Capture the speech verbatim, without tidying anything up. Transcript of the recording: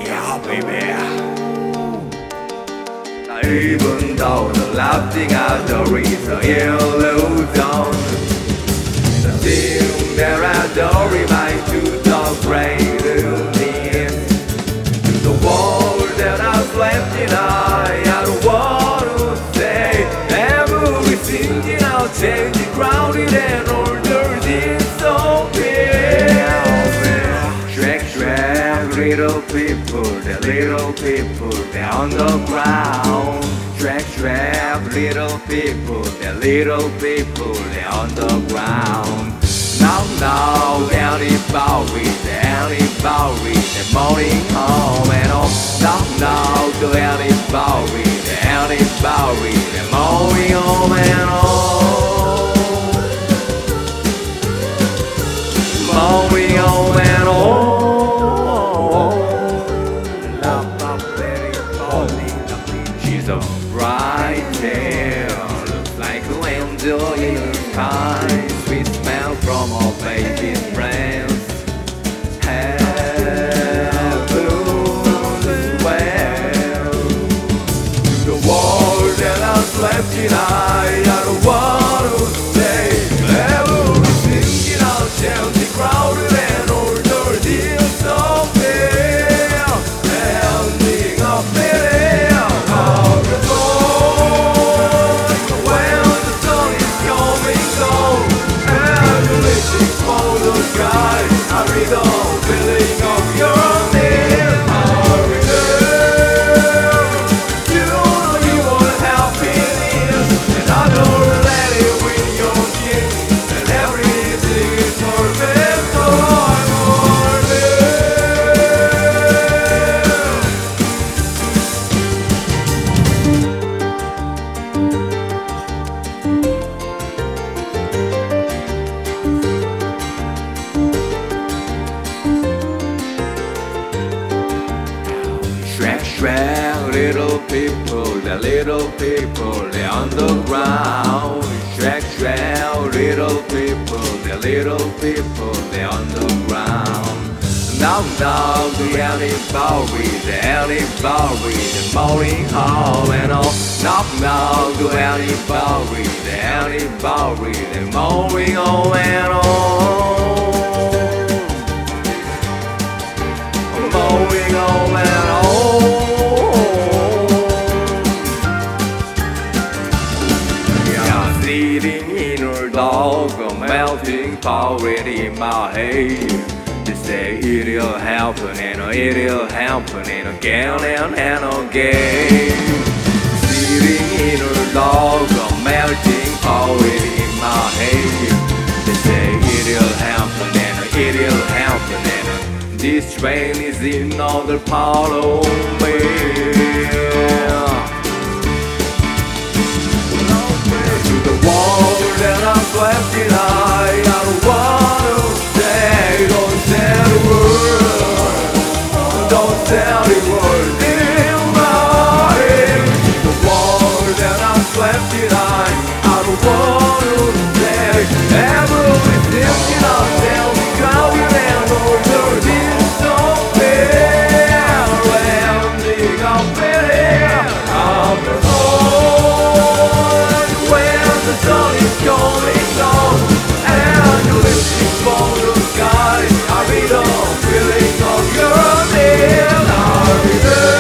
Yeah, baby. Even though the laughing at the reason illusion, still there are the reminds to the greatness. The world that I've left in I, I don't want to say everything in our changing, crowded and ordered disappear. Shrek, Shrek, little people, the little people, they're on the ground. Shrek, Shrek, little people, the little people, they're on the ground. Now, now, anybody, anybody, they're mourning home and home. Now, now, to anybody, anybody, they're mourning home and home. Mourning home and home. She's a bright tail, looks like an angel in her sky. Sweet smell from her baby's friends. Heaven as well. To the world that I've left in I, I don't want to say everything in our shelter, crowded and ordered disappear. Ending up in Shrek, Shrek, little people, the little people, they're on the ground. Shrek, Shrek, little people, the little people, they're on the ground. Now, now, the anybody, the anybody, the mourning home and all. Now, now, the anybody, the anybody, the mourning home and all. Mourning home and all. Sitting in her dog, a melting powder in my head. They say it'll happen and it'll happen and again and, and again. Sitting in her dog, a melting powder in my head. They say it'll happen and it'll happen and this train is in another part of me. To the world that I've left in I, I don't want to stay. Don't tell the world, don't tell the world in my head. To the world that I've left in I, I don't want to stay. Everything in ourselves, crowded and ordered disappear. Ending up in here, I'm the the sun is going down and you're lifting for the sky. I read a feeling of your name. I read